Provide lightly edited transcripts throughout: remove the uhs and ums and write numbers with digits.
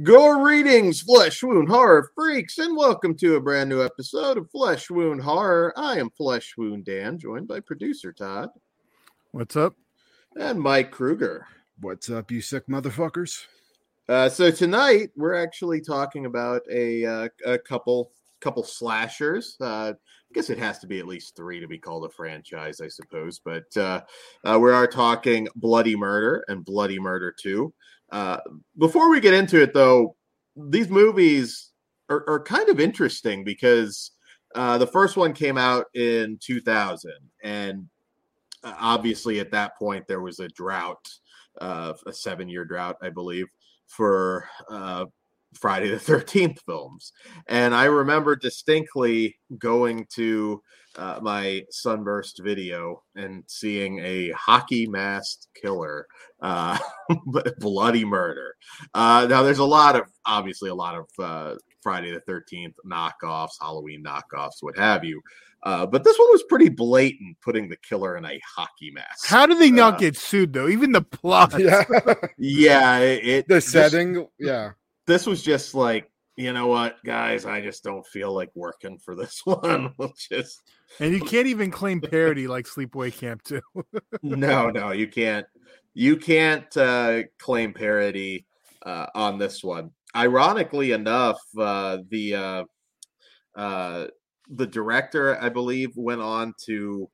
Greetings, Flesh Wound Horror freaks, and welcome to a brand new episode of Flesh Wound Horror. I am Flesh Wound Dan, joined by producer Todd. What's up? And Mike Kruger. What's up, you sick motherfuckers? So tonight we're actually talking about a couple slashers. I guess it has to be at least three to be called a franchise, I suppose. But we are talking Bloody Murder and Bloody Murder 2. Before we get into it, though, these movies are kind of interesting because the first one came out in 2000, and obviously at that point there was a drought, a 7-year drought, I believe, for Friday the 13th films. And I remember distinctly going to my Sunburst video and seeing a hockey masked killer, Bloody Murder. Now there's obviously a lot of Friday the 13th knockoffs, Halloween knockoffs, what have you. But this one was pretty blatant, putting the killer in a hockey mask. How did they not get sued, though? Even the plot. Yeah. The setting. Yeah. This was just like, you know what, guys, I just don't feel like working for this one. And you can't even claim parody like Sleepaway Camp 2. No, you can't. You can't claim parody on this one. Ironically enough, the director, I believe, went on to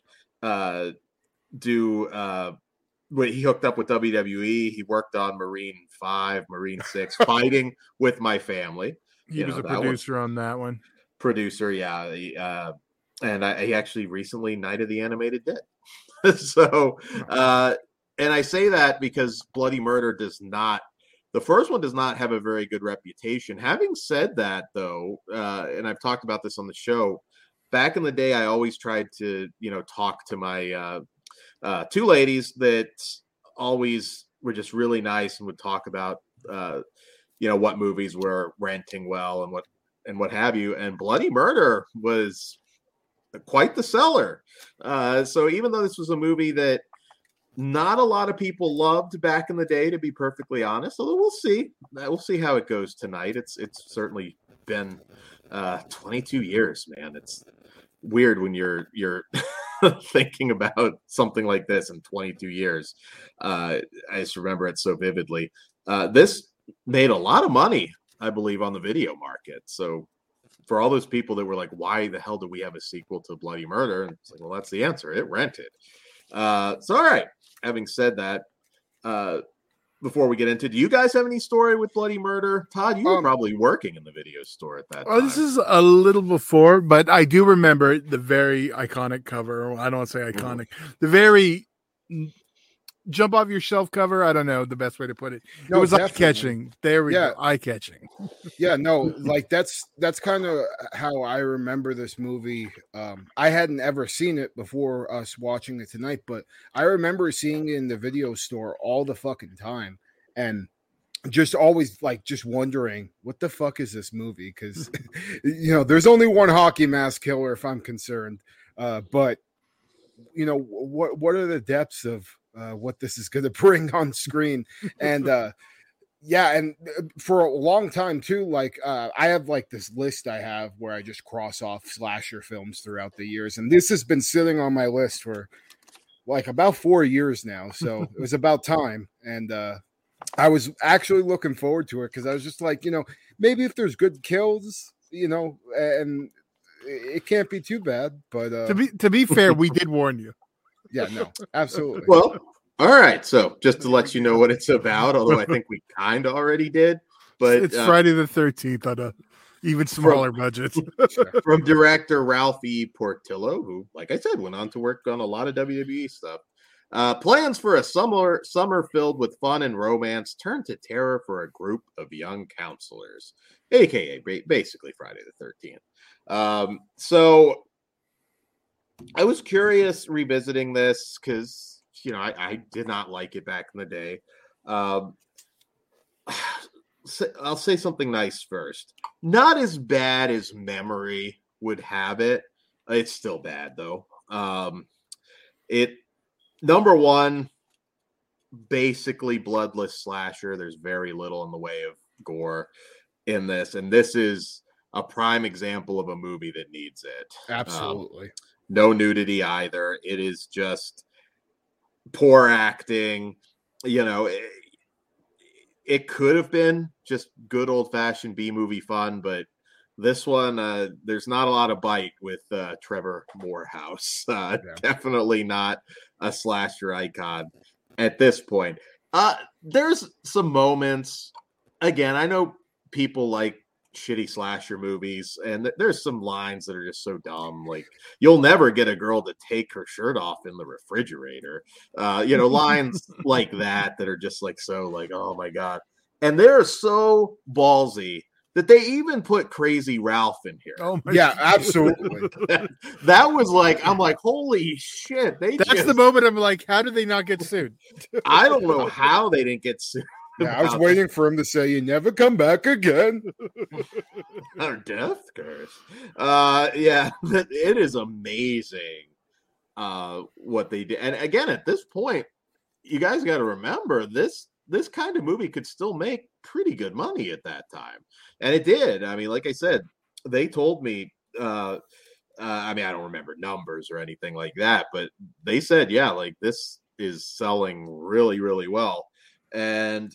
he hooked up with WWE. He worked on Marine 5, Marine 6, Fighting with My Family. He was a producer on that one. Producer, yeah. And he actually recently Night of the Animated Dead. So, and I say that because Bloody Murder the first one does not have a very good reputation. Having said that, though, and I've talked about this on the show, back in the day, I always tried to, talk to my two ladies that always were just really nice and would talk about, what movies were renting well and what have you. And Bloody Murder was quite the seller. So even though this was a movie that not a lot of people loved back in the day, to be perfectly honest, although we'll see how it goes tonight. It's certainly been 22 years, man. It's weird when you're thinking about something like this in 22 years. I just remember it so vividly. This made a lot of money, I believe, on the video market. So for all those people that were like, why the hell do we have a sequel to Bloody Murder? And it's like, well, that's the answer. It rented. So, all right. Having said that, before we get into, do you guys have any story with Bloody Murder? Todd, you were probably working in the video store at that time. This is a little before, but I do remember the very iconic cover. I don't want to say iconic. The very jump off your shelf cover. I don't know the best way to put it. No, it was definitely. eye-catching. There we go. Eye-catching. Yeah, no, like that's kind of how I remember this movie. I hadn't ever seen it before us watching it tonight, but I remember seeing it in the video store all the fucking time and just always just wondering what the fuck is this movie? Because there's only one hockey mask killer if I'm concerned. But what are the depths of what this is going to bring on screen? And and for a long time too, I have this list I have where I just cross off slasher films throughout the years, and this has been sitting on my list for about 4 years now, so it was about time. And I was actually looking forward to it because I was just maybe if there's good kills, and it can't be too bad. But to be fair, we did warn you. Yeah, no, absolutely. Well, all right. So just to let you know what it's about, although I think we kind of already did, but it's Friday the 13th on a even smaller budget. From director Ralph E. Portillo, who, like I said, went on to work on a lot of WWE stuff. Plans for a summer filled with fun and romance turn to terror for a group of young counselors, aka basically Friday the 13th. So I was curious revisiting this because, I did not like it back in the day. I'll say something nice first. Not as bad as memory would have it. It's still bad, though. Number one, basically bloodless slasher. There's very little in the way of gore in this, and this is a prime example of a movie that needs it. Absolutely. No nudity either. It is just poor acting. You know, it could have been just good old-fashioned B-movie fun, but this one, there's not a lot of bite with Trevor Morehouse. Definitely not a slasher icon at this point. There's some moments. Again, I know people like shitty slasher movies, and there's some lines that are just so dumb. Like, you'll never get a girl to take her shirt off in the refrigerator. Lines like that are just like so like, oh my God. And they're so ballsy that they even put Crazy Ralph in here. Oh my Yeah, God. absolutely. That was like, I'm like, holy shit. That's the moment I'm like, how did they not get sued? I don't know how they didn't get sued. Yeah, I was waiting for him to say, "You never come back again." Our death curse. It is amazing what they did. And again, at this point, you guys got to remember this kind of movie could still make pretty good money at that time. And it did. I mean, like I said, they told me, I don't remember numbers or anything like that, but they said, yeah, like this is selling really, really well. And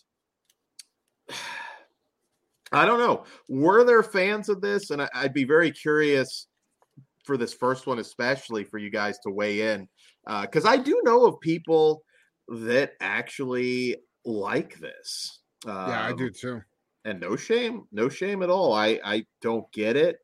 I don't know, were there fans of this? And I'd be very curious for this first one, especially for you guys to weigh in. Because I do know of people that actually like this. Yeah, I do too. And no shame at all. I don't get it.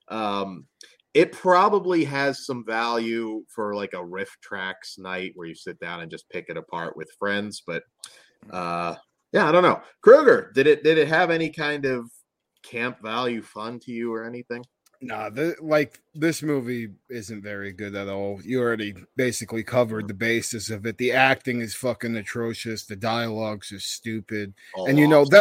It probably has some value for like a riff tracks night where you sit down and just pick it apart with friends. But yeah, I don't know. Kruger, did it have any kind of camp value fun to you or anything? Nah, this movie isn't very good at all. You already basically covered the basis of it. The acting is fucking atrocious. The dialogues are stupid, and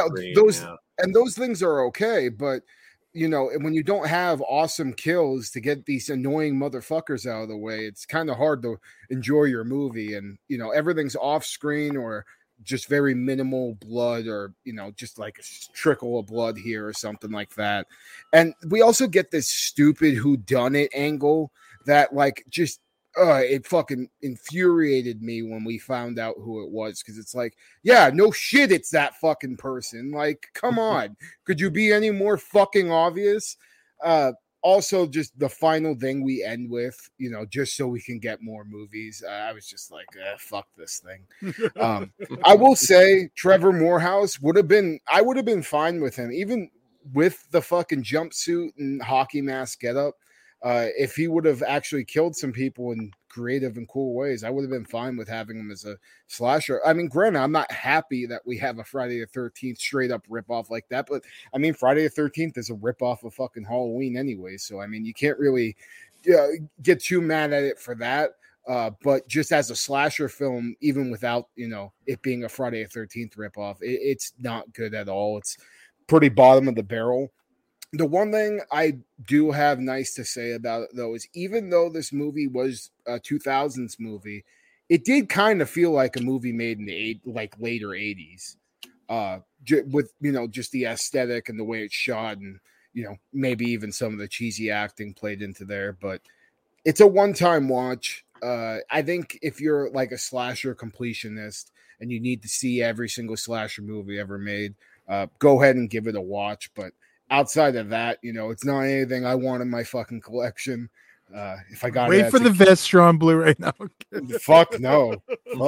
those things are okay. But when you don't have awesome kills to get these annoying motherfuckers out of the way, it's kind of hard to enjoy your movie. And everything's off screen or just very minimal blood, or just like a trickle of blood here or something like that. And we also get this stupid whodunit angle that like just it fucking infuriated me when we found out who it was, because it's like, yeah, no shit, it's that fucking person. Like, come on, could you be any more fucking obvious? Also, just the final thing we end with, just so we can get more movies. I was just like, fuck this thing. I will say Trevor Morehouse I would have been fine with him, even with the fucking jumpsuit and hockey mask getup. If he would have actually killed some people in creative and cool ways, I would have been fine with having him as a slasher. I mean, granted, I'm not happy that we have a Friday the 13th straight up ripoff like that, but I mean, Friday the 13th is a ripoff of fucking Halloween anyway. So, I mean, you can't really get too mad at it for that. But just as a slasher film, even without, it being a Friday the 13th ripoff, it's not good at all. It's pretty bottom of the barrel. The one thing I do have nice to say about it, though, is even though this movie was a 2000s movie, it did kind of feel like a movie made in the later 80s, with just the aesthetic and the way it's shot, and maybe even some of the cheesy acting played into there. But it's a one-time watch. I think if you're like a slasher completionist and you need to see every single slasher movie ever made, go ahead and give it a watch. But outside of that, it's not anything I want in my fucking collection. If I got wait for the Vestra on Blu-ray now. Fuck no,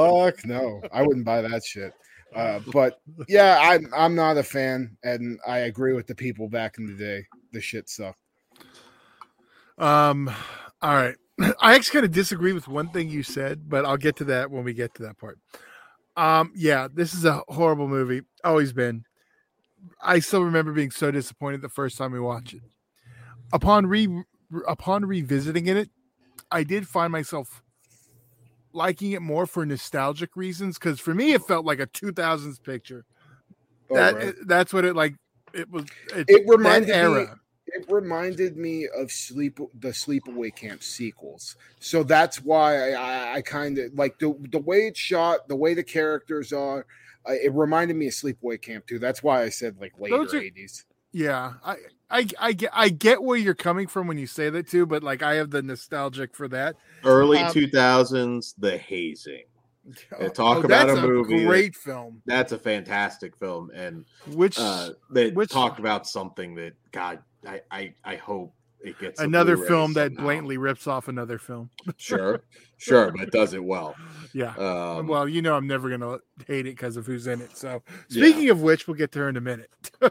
I wouldn't buy that shit. But yeah, I'm not a fan, and I agree with the people back in the day. The shit sucked. All right, I actually kind of disagree with one thing you said, but I'll get to that when we get to that part. Yeah, this is a horrible movie. Always been. I still remember being so disappointed the first time we watched it. Upon revisiting it, I did find myself liking it more for nostalgic reasons, because for me it felt like a 2000s picture. That's what it like. It was. It reminded me of the Sleepaway Camp sequels. So that's why I kind of like the way it's shot, the way the characters are. It reminded me of Sleepaway Camp too. That's why I said like later 80s. Yeah, I get where you're coming from when you say that too, but like I have the nostalgic for that. Early 2000s, The Hazing. Talk about a movie. Great film. That's a fantastic film, and which talked about something that God, I hope it gets another film that blatantly rips off another film. Sure, but does it well. Yeah. Well, I'm never gonna hate it because of who's in it. So speaking of which, we'll get to her in a minute.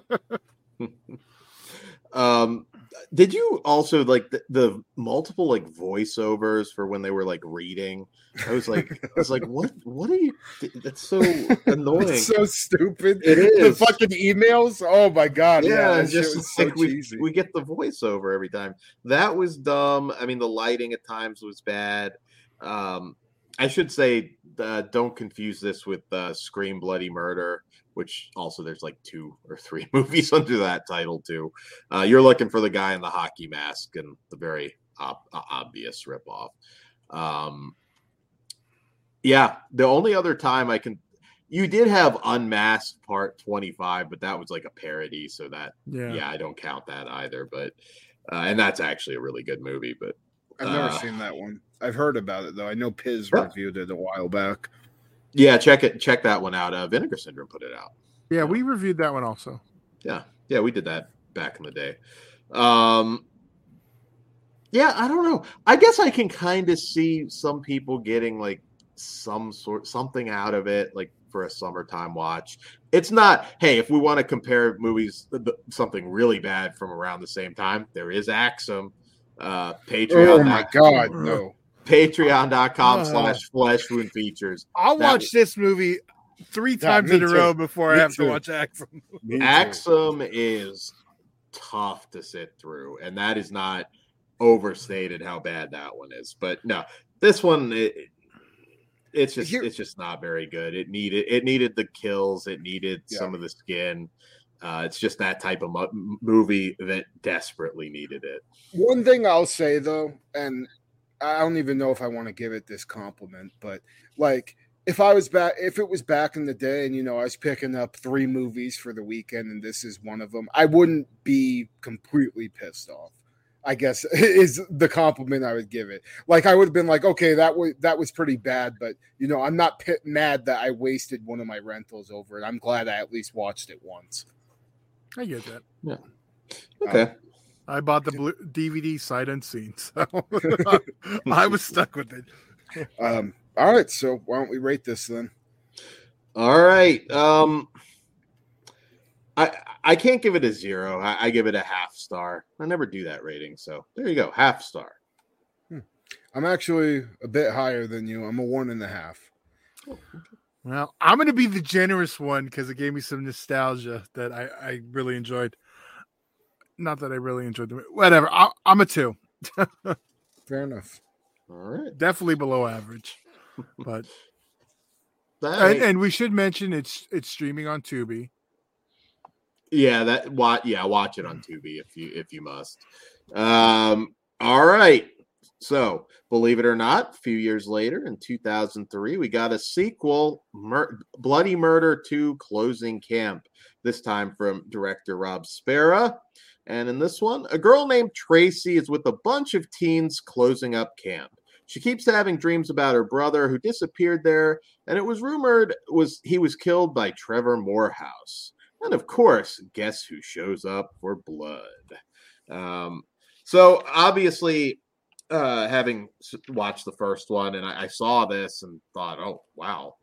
Did you also like the multiple like voiceovers for when they were like reading? I was like, what are you? That's so annoying. It's so stupid. It is. The fucking emails. Oh my God. Yeah, just like so we get the voiceover every time. That was dumb. I mean, the lighting at times was bad. I should say, don't confuse this with Scream Bloody Murder, which also there's like 2 or 3 movies under that title too. You're looking for the guy in the hockey mask and the very obvious ripoff. Yeah, the only other time you did have Unmasked Part 25, but that was like a parody, so that I don't count that either. But and that's actually a really good movie. But I've never seen that one. I've heard about it though. I know Piz reviewed it a while back. Yeah, check that one out. Vinegar Syndrome put it out. Yeah, we reviewed that one also. Yeah, we did that back in the day. Yeah, I don't know. I guess I can kind of see some people getting like something out of it, like for a summertime watch. It's not, hey, if we want to compare movies, something really bad from around the same time, there is Axum. Patreon. Oh my God, no. Patreon.com/Fleshwound Features. I'll watch this movie 3 times in a row before I have to watch Axum. Axum is tough to sit through, and that is not overstated how bad that one is. But no, this one it's just not very good. It needed the kills, it needed some of the skin. It's just that type of movie that desperately needed it. One thing I'll say though, and I don't even know if I want to give it this compliment, but like if it was back in the day and I was picking up 3 movies for the weekend and this is one of them, I wouldn't be completely pissed off. I guess is the compliment I would give it. Like I would have been like, okay, that was pretty bad, but I'm not mad that I wasted one of my rentals over it. I'm glad I at least watched it once. I get that. Yeah. Okay. I bought the DVD sight unseen, so I was stuck with it. All right, so why don't we rate this then? All right. I can't give it a 0. I give it a half star. I never do that rating, so there you go, half star. I'm actually a bit higher than you. I'm a 1.5. Oh, okay. Well, I'm going to be the generous one because it gave me some nostalgia that I really enjoyed. Not that I really enjoyed the movie. Whatever. I'm a 2. Fair enough. All right. Definitely below average. But and we should mention it's streaming on Tubi. Yeah, watch it on Tubi if you must. All right. So, believe it or not, a few years later in 2003, we got a sequel, Bloody Murder 2 Closing Camp, this time from director Rob Spera. And in this one, a girl named Tracy is with a bunch of teens closing up camp. She keeps having dreams about her brother who disappeared there, and it was rumored he was killed by Trevor Morehouse. And of course, guess who shows up for blood? So obviously, having watched the first one, and I saw this and thought, oh, wow.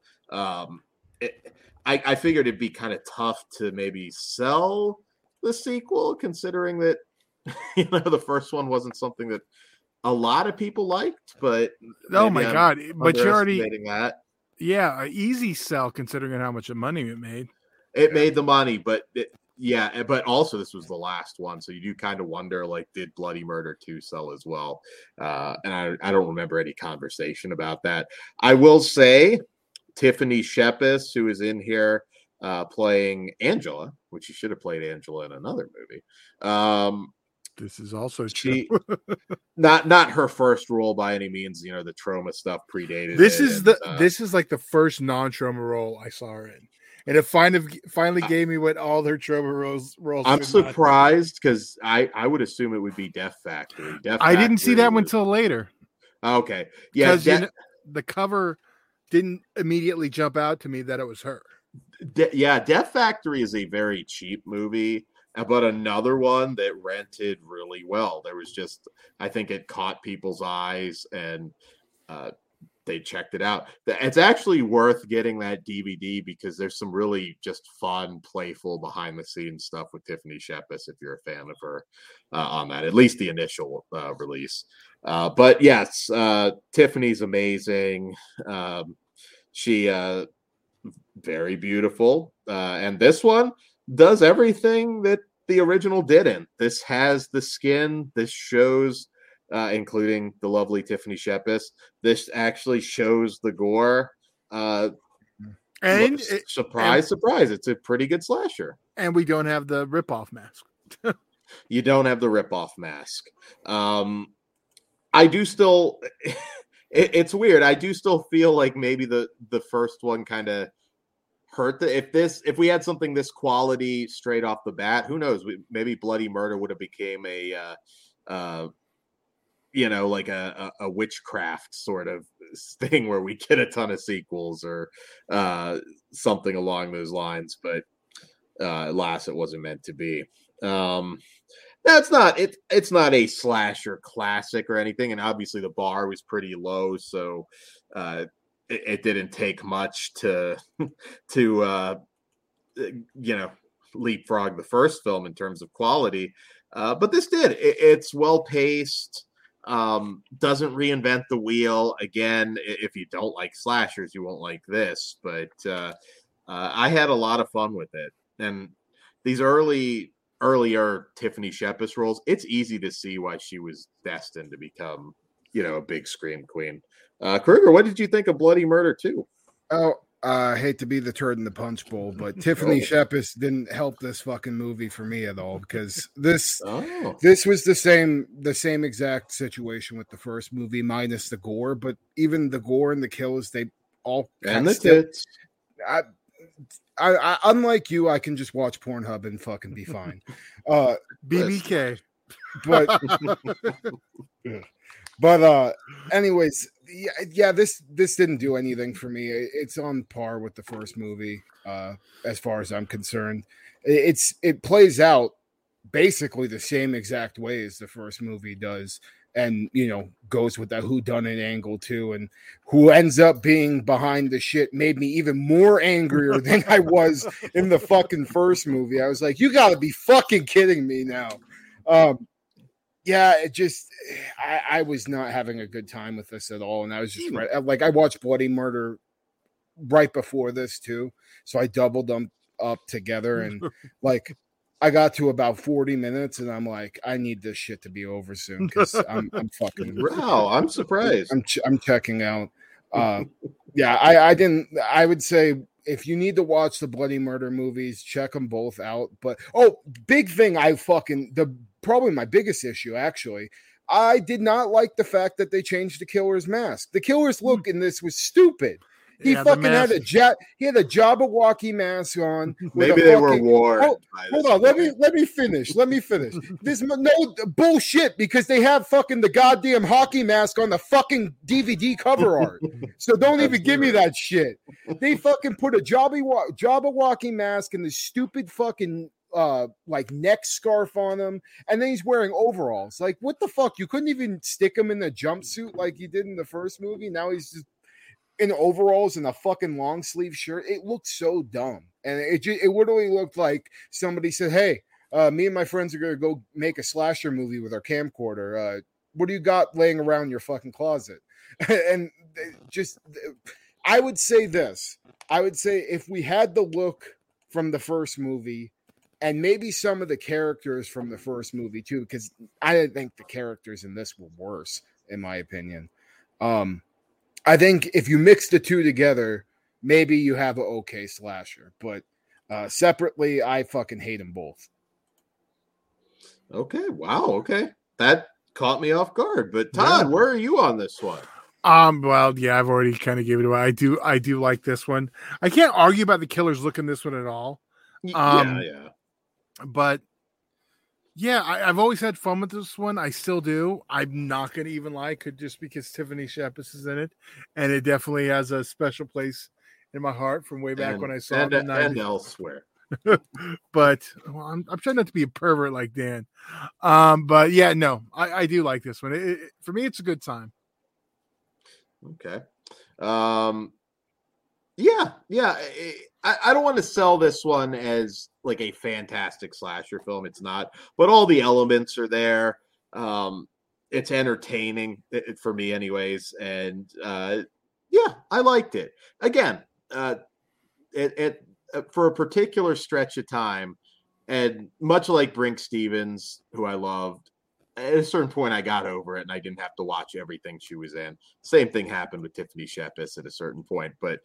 I figured it'd be kind of tough to maybe sell the sequel, considering that the first one wasn't something that a lot of people liked. But oh my God! But you're already that. Yeah, an easy sell considering how much money it made. It made the money, but but also this was the last one, so you do kind of wonder, like, did Bloody Murder 2 sell as well? And I don't remember any conversation about that. I will say Tiffany Shepis, who is in here playing Angela, which she should have played Angela in another movie. This is also true. not her first role by any means. The trauma stuff predated. This is like the first non-trauma role I saw her in. and it finally gave me what all their Troma roles. I'm surprised because I would assume it would be Death Factory. I didn't see that one until later. Okay, yeah, because the cover didn't immediately jump out to me that it was her. Death Factory is a very cheap movie, but another one that rented really well. There was just, I think it caught people's eyes and they checked it out. It's actually worth getting that DVD because there's some really just fun, playful behind the scenes stuff with Tiffany Shepis if you're a fan of her on that, at least the initial release. But yes, Tiffany's amazing. She very beautiful. And this one does everything that the original didn't. This has the skin. This shows, including the lovely Tiffany Shepis. This actually shows the gore. And surprise, it's a pretty good slasher. And we don't have the ripoff mask. You don't have the ripoff mask. I do still. It's weird. I do still feel like maybe the first one kind of hurt. If we had something this quality straight off the bat, who knows? Maybe Bloody Murder would have became a like a witchcraft sort of thing where we get a ton of sequels or something along those lines. But alas, it wasn't meant to be. That's not it. It's not a slasher classic or anything, and obviously the bar was pretty low, so it didn't take much to leapfrog the first film in terms of quality. But this did. It's well paced. Doesn't reinvent the wheel. Again, if you don't like slashers, you won't like this. But I had a lot of fun with it, and these earlier Tiffany Shepis roles, it's easy to see why she was destined to become, a big scream queen. Kruger, what did you think of Bloody Murder 2? Oh, I hate to be the turd in the punch bowl, but Tiffany Shepis didn't help this fucking movie for me at all because this was the same exact situation with the first movie minus the gore, but even the gore and the kills, they all and the tits. I unlike you, I can just watch Pornhub and fucking be fine. BBK. But anyways, yeah, this didn't do anything for me. It's on par with the first movie, as far as I'm concerned. It plays out basically the same exact way as the first movie does. And, goes with that whodunit angle too. And who ends up being behind the shit made me even more angrier than I was in the fucking first movie. I was like, you gotta be fucking kidding me now. Yeah, it just, I was not having a good time with this at all. And I was just like, I watched Bloody Murder right before this too. So I doubled them up together and like, I got to about 40 minutes and I'm like, I need this shit to be over soon because I'm fucking. Wow, I'm surprised. I'm checking out. Yeah, I would say if you need to watch the Bloody Murder movies, check them both out. But big thing, probably my biggest issue actually. I did not like the fact that they changed the killer's mask. The killer's look in this was stupid. He fucking had a Jabberwocky mask on. Maybe they were warned. Hold on, let me finish. There's no bullshit because they have fucking the goddamn hockey mask on the fucking DVD cover art. So don't even give me that shit. They fucking put a Jabberwocky mask and this stupid fucking like neck scarf on him, and then he's wearing overalls. Like, what the fuck? You couldn't even stick him in the jumpsuit like you did in the first movie. Now he's just in overalls and a fucking long sleeve shirt. It looked so dumb. And it literally looked like somebody said, hey, me and my friends are going to go make a slasher movie with our camcorder. What do you got laying around your fucking closet? And just, I would say this. I would say if we had the look from the first movie and maybe some of the characters from the first movie too, because I didn't think the characters in this were worse, in my opinion. I think if you mix the two together, maybe you have an okay slasher. But separately, I fucking hate them both. Okay. Wow. Okay. That caught me off guard. But Todd, where are you on this one? Well, yeah, I've already kind of gave it away. I do like this one. I can't argue about the killer's look in this one at all. Yeah. But yeah, I've always had fun with this one. I still do. I'm not going to even lie, just because Tiffany Shepis is in it, and it definitely has a special place in my heart from way back when I saw it in the 90s. And elsewhere. But I'm trying not to be a pervert like Dan. But yeah, no, I do like this one. For me, it's a good time. Okay. Yeah. I don't want to sell this one as like a fantastic slasher film. It's not, but all the elements are there. It's entertaining for me anyways. And yeah, I liked it. Again, it for a particular stretch of time, and much like Brink Stevens, who I loved, at a certain point I got over it and I didn't have to watch everything she was in. Same thing happened with Tiffany Shepis at a certain point, but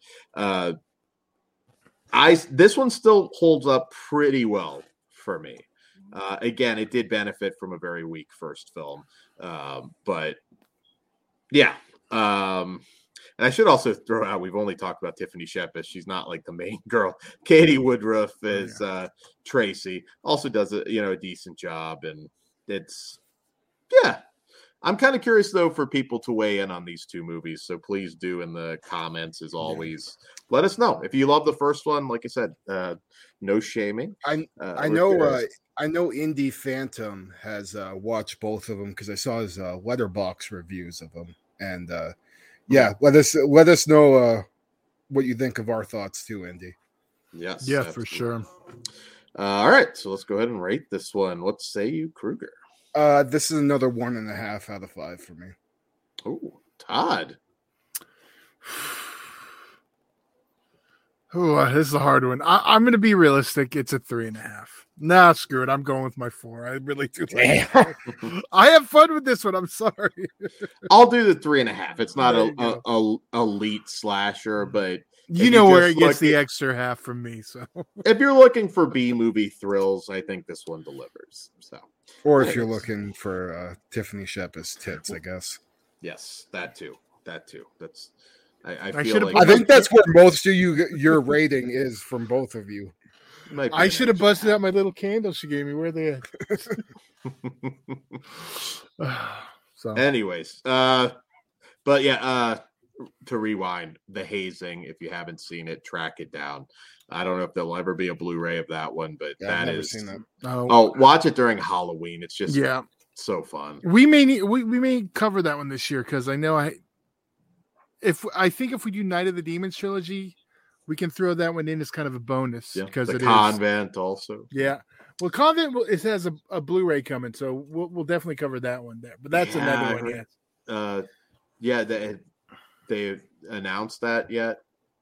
this one still holds up pretty well for me. Again, it did benefit from a very weak first film, but yeah. And I should also throw out, we've only talked about Tiffany Shepis. She's not like the main girl. Katie Woodruff is Tracy. Also does a decent job, and it's I'm kind of curious though for people to weigh in on these two movies. So please do in the comments, as always. Let us know if you love the first one. Like I said, no shaming. I know Indie Phantom has watched both of them because I saw his Letterboxd reviews of them, and let us know what you think of our thoughts too, Indy. Yes, yeah, absolutely. for sure. All right, so let's go ahead and rate this one. What say you, Kruger? This is another 1.5 out of 5 for me. Oh, Todd. Oh, this is a hard one. I'm going to be realistic. It's a 3.5. Nah, screw it. I'm going with my 4. I really do like it. I have fun with this one. I'm sorry. I'll do the 3.5. It's not a elite slasher, but you know where it gets the extra half from me. So if you're looking for B movie thrills, I think this one delivers. So, or if you're looking for Tiffany Shepis tits, I guess. Yes, that too. That's. I think that's where most of your rating is from both of you. I should have busted out my little candle she gave me. Where are they at? So, anyways, but yeah, to rewind, The Hazing. If you haven't seen it, track it down. I don't know if there'll ever be a Blu-ray of that one, but I've never seen that. Watch it during Halloween. It's just so fun. We may cover that one this year because I know if we do Night of the Demons trilogy, we can throw that one in as kind of a bonus because the Convent also. Yeah, well, Convent it has a Blu-ray coming, so we'll definitely cover that one there. But that's another one. They announced that yet?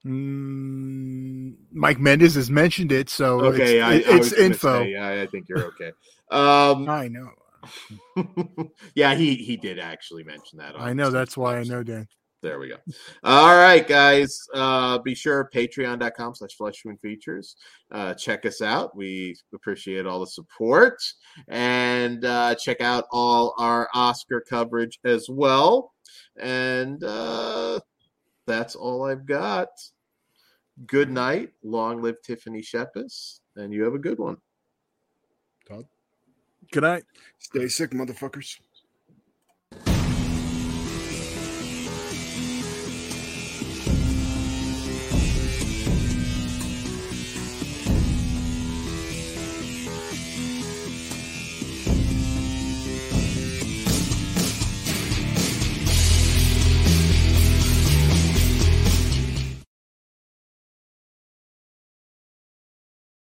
Mike Mendes has mentioned it, so okay. It's info. I think you're okay. I know. Yeah, he did actually mention that. I know. That's why I know, Dan. There we go. All right, guys. Be sure patreon.com/FleshWound-Features. Check us out. We appreciate all the support. And check out all our Oscar coverage as well. And that's all I've got. Good night. Long live Tiffany Shepis. And you have a good one. Todd? Good night. Stay sick, motherfuckers.